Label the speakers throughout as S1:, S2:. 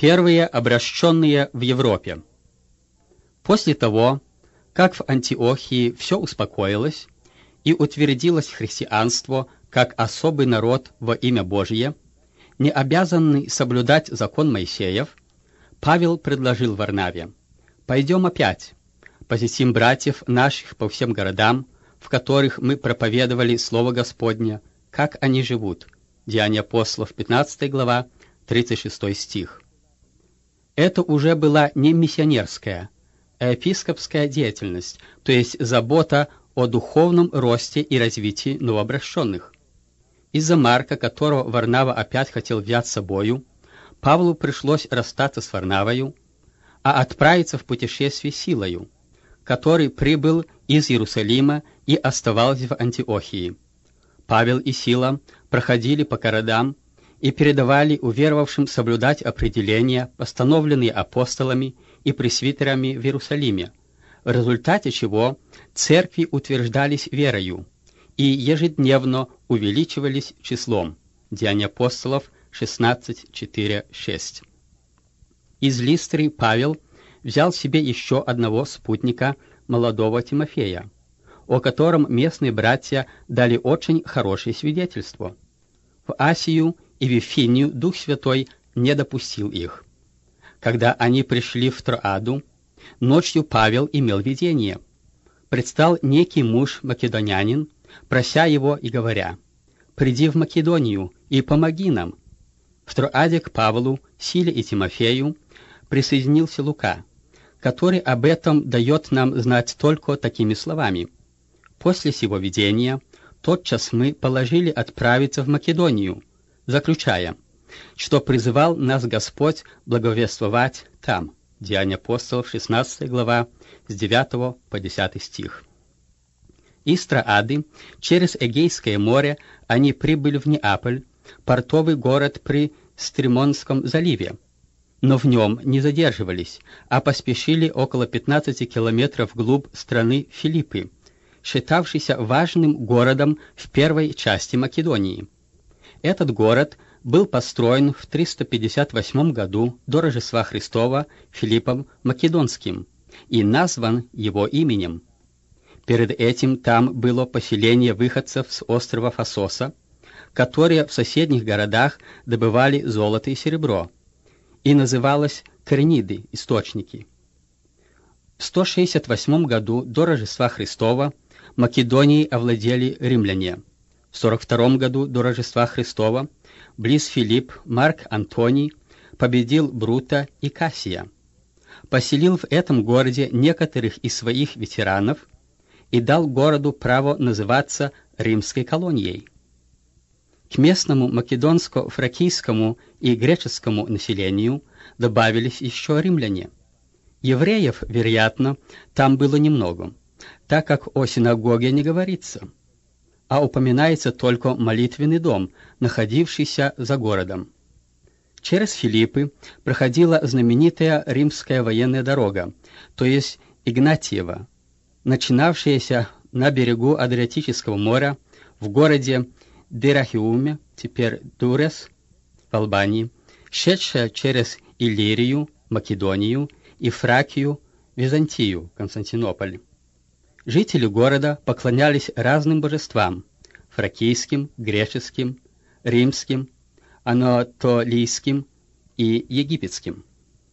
S1: Первые обращенные в Европе. После того, как в Антиохии все успокоилось и утвердилось христианство как особый народ во имя Божие, не обязанный соблюдать закон Моисеев, Павел предложил Варнаве: «Пойдем опять, посетим братьев наших по всем городам, в которых мы проповедовали Слово Господне, как они живут». Деяния апостолов, 15 глава, 36 стих. Это уже была не миссионерская, а епископская деятельность, то есть забота о духовном росте и развитии новообращенных. Из-за Марка, которого Варнава опять хотел взять с собою, Павлу пришлось расстаться с Варнавою, а отправиться в путешествие Силою, который прибыл из Иерусалима и оставался в Антиохии. Павел и Сила проходили по городам и передавали уверовавшим соблюдать определения, постановленные апостолами и пресвитерами в Иерусалиме, в результате чего церкви утверждались верою и ежедневно увеличивались числом. Деяния апостолов 16:4-6. Из Листры Павел взял себе еще одного спутника, молодого Тимофея, о котором местные братья дали очень хорошее свидетельство. В Асию и Вифинию Дух Святой не допустил их. Когда они пришли в Троаду, ночью Павел имел видение. Предстал некий муж-македонянин, прося его и говоря: «Приди в Македонию и помоги нам». В Троаде к Павлу, Силе и Тимофею присоединился Лука, который об этом дает нам знать только такими словами: «После сего видения тотчас мы положили отправиться в Македонию, заключая, что призывал нас Господь благовествовать там». Деяния апостолов, 16 глава, с 9 по 10 стих. Из Троады через Эгейское море они прибыли в Неаполь, портовый город при Стримонском заливе, но в нем не задерживались, а поспешили около 15 километров вглубь страны Филиппы, считавшийся важным городом в первой части Македонии. Этот город был построен в 358 году до Рождества Христова Филиппом Македонским и назван его именем. Перед этим там было поселение выходцев с острова Фасоса, которые в соседних городах добывали золото и серебро, и называлось Корениды, источники. В 168 году до Рождества Христова Македонией овладели римляне. В 42 году до Рождества Христова близ Филипп Марк Антоний победил Брута и Кассия, поселил в этом городе некоторых из своих ветеранов и дал городу право называться римской колонией. К местному македонско-фракийскому и греческому населению добавились еще римляне. Евреев, вероятно, там было немного, так как о синагоге не говорится, а упоминается только молитвенный дом, находившийся за городом. Через Филиппы проходила знаменитая римская военная дорога, то есть Игнатиева, начинавшаяся на берегу Адриатического моря в городе Дирахиуме, теперь Дурес, в Албании, шедшая через Иллирию, Македонию и Фракию, Византию, Константинополь. Жители города поклонялись разным божествам – фракийским, греческим, римским, анатолийским и египетским.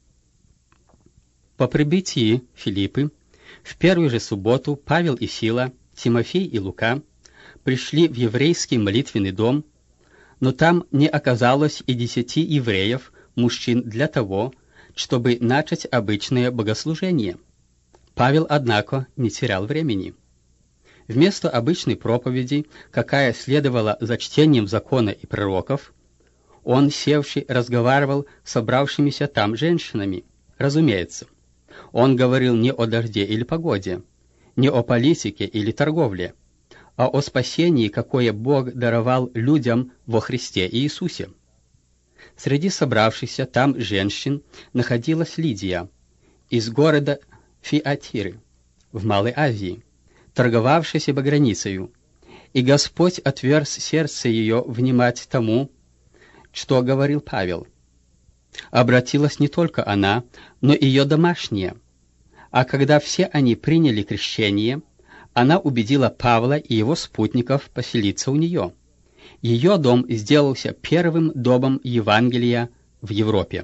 S1: По прибытии Филиппы в первую же субботу Павел и Сила, Тимофей и Лука пришли в еврейский молитвенный дом, но там не оказалось и 10 евреев, мужчин, для того, чтобы начать обычное богослужение. Павел, однако, не терял времени. Вместо обычной проповеди, какая следовала за чтением закона и пророков, он, севший, разговаривал с собравшимися там женщинами. Разумеется, он говорил не о дожде или погоде, не о политике или торговле, а о спасении, какое Бог даровал людям во Христе Иисусе. Среди собравшихся там женщин находилась Лидия из города Фиатиры в Малой Азии, торговавшаяся багряницею, и Господь отверз сердце ее внимать тому, что говорил Павел. Обратилась не только она, но и ее домашние. А когда все они приняли крещение, она убедила Павла и его спутников поселиться у нее. Ее дом сделался первым домом Евангелия в Европе.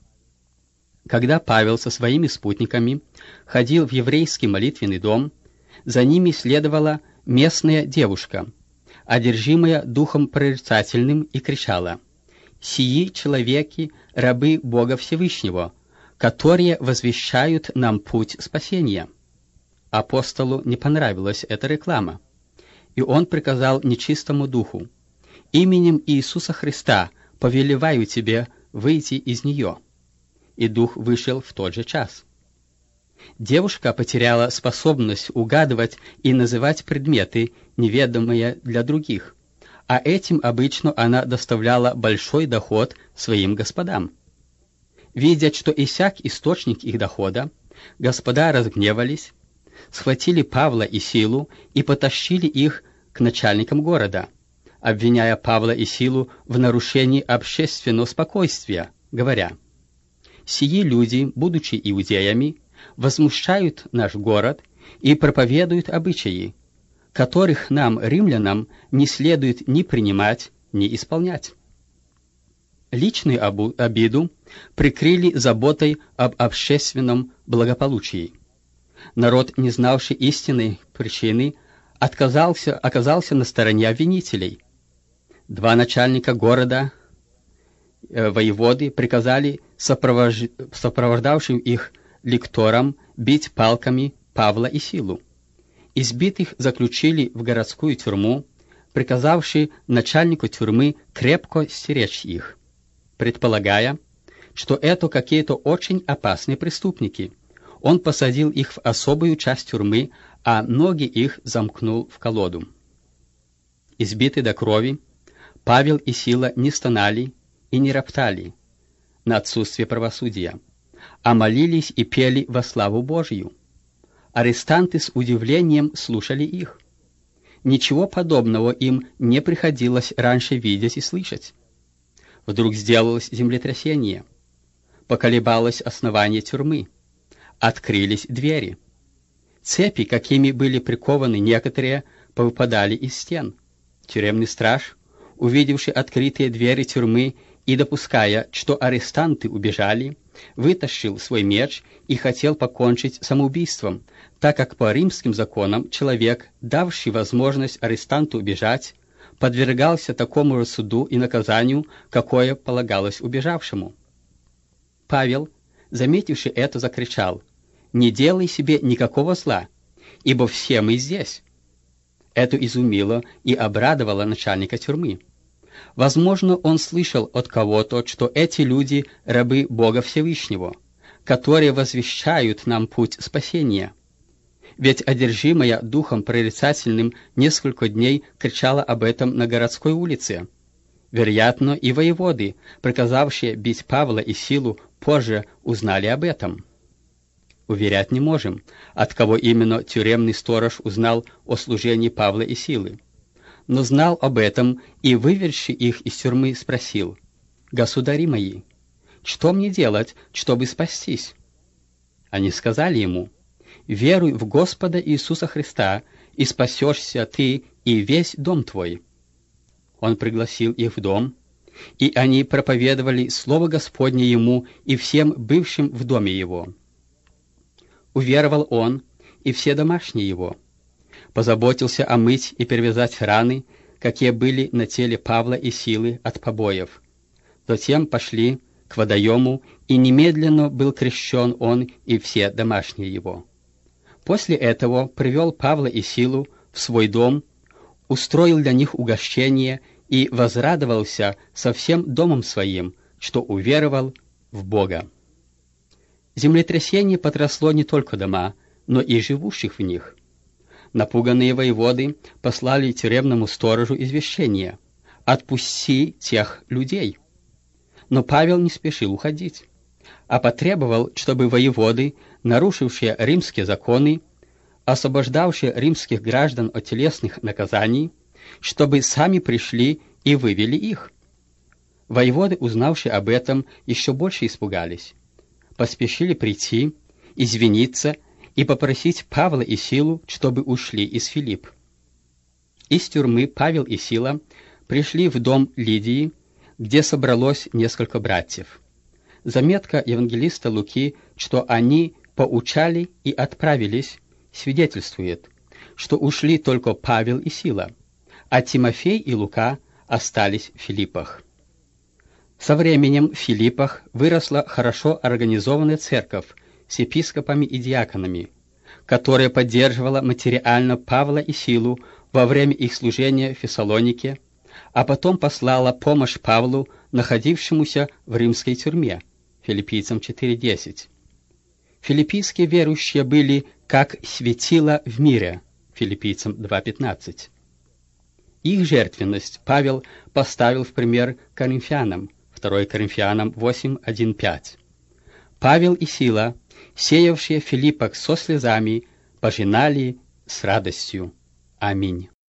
S1: Когда Павел со своими спутниками ходил в еврейский молитвенный дом, за ними следовала местная девушка, одержимая духом прорицательным, и кричала: «Сии человеки, рабы Бога Всевышнего, которые возвещают нам путь спасения». Апостолу не понравилась эта реклама, и он приказал нечистому духу: «Именем Иисуса Христа повелеваю тебе выйти из нее». И дух вышел в тот же час. Девушка потеряла способность угадывать и называть предметы, неведомые для других, а этим обычно она доставляла большой доход своим господам. Видя, что иссяк источник их дохода, господа разгневались, схватили Павла и Силу и потащили их к начальникам города, обвиняя Павла и Силу в нарушении общественного спокойствия, говоря: «Сии люди, будучи иудеями, возмущают наш город и проповедуют обычаи, которых нам, римлянам, не следует ни принимать, ни исполнять». Личную обиду прикрыли заботой об общественном благополучии. Народ, не знавший истинной причины, оказался на стороне обвинителей. Два начальника города, воеводы, приказали сопровождавшим их лекторам бить палками Павла и Силу. Избитых заключили в городскую тюрьму, приказавший начальнику тюрьмы крепко стеречь их, предполагая, что это какие-то очень опасные преступники. Он посадил их в особую часть тюрьмы, а ноги их замкнул в колоду. Избитые до крови, Павел и Сила не стонали и не роптали на отсутствие правосудия, а молились и пели во славу Божью. Арестанты с удивлением слушали их. Ничего подобного им не приходилось раньше видеть и слышать. Вдруг сделалось землетрясение, поколебалось основание тюрьмы, открылись двери. Цепи, какими были прикованы некоторые, повыпадали из стен. Тюремный страж, увидевший открытые двери тюрьмы и допуская, что арестанты убежали, вытащил свой меч и хотел покончить самоубийством, так как по римским законам человек, давший возможность арестанту убежать, подвергался такому же суду и наказанию, какое полагалось убежавшему. Павел, заметивший это, закричал: «Не делай себе никакого зла, ибо все мы здесь». Это изумило и обрадовало начальника тюрьмы. Возможно, он слышал от кого-то, что эти люди — рабы Бога Всевышнего, которые возвещают нам путь спасения. Ведь одержимая духом прорицательным несколько дней кричала об этом на городской улице. Вероятно, и воеводы, приказавшие бить Павла и Силу, позже узнали об этом. Уверять не можем, от кого именно тюремный сторож узнал о служении Павла и Силы. Но знал об этом и, выведший их из тюрьмы, спросил: «Государи мои, что мне делать, чтобы спастись?» Они сказали ему: «Веруй в Господа Иисуса Христа, и спасешься ты и весь дом твой». Он пригласил их в дом, и они проповедовали Слово Господне ему и всем бывшим в доме его. Уверовал он и все домашние его. Позаботился омыть и перевязать раны, какие были на теле Павла и Силы от побоев. Затем пошли к водоему, и немедленно был крещен он и все домашние его. После этого привел Павла и Силу в свой дом, устроил для них угощение и возрадовался со всем домом своим, что уверовал в Бога. Землетрясение потрясло не только дома, но и живущих в них. Напуганные воеводы послали тюремному сторожу извещение: «Отпусти тех людей». Но Павел не спешил уходить, а потребовал, чтобы воеводы, нарушившие римские законы, освобождавшие римских граждан от телесных наказаний, чтобы сами пришли и вывели их. Воеводы, узнавши об этом, еще больше испугались. Поспешили прийти, извиниться и попросить Павла и Силу, чтобы ушли из Филипп. Из тюрьмы Павел и Сила пришли в дом Лидии, где собралось несколько братьев. Заметка евангелиста Луки, что они поучали и отправились, свидетельствует, что ушли только Павел и Сила, а Тимофей и Лука остались в Филиппах. Со временем в Филиппах выросла хорошо организованная церковь с епископами и диаконами, которая поддерживала материально Павла и Силу во время их служения в Фессалонике, а потом послала помощь Павлу, находившемуся в римской тюрьме, Филиппийцам 4:10. Филиппийские верующие были как светило в мире, Филиппийцам 2:15. Их жертвенность Павел поставил в пример коринфянам, 2 Коринфянам 8:1-5. Павел и Сила, сеявшие в Филиппах со слезами, пожинали с радостью. Аминь.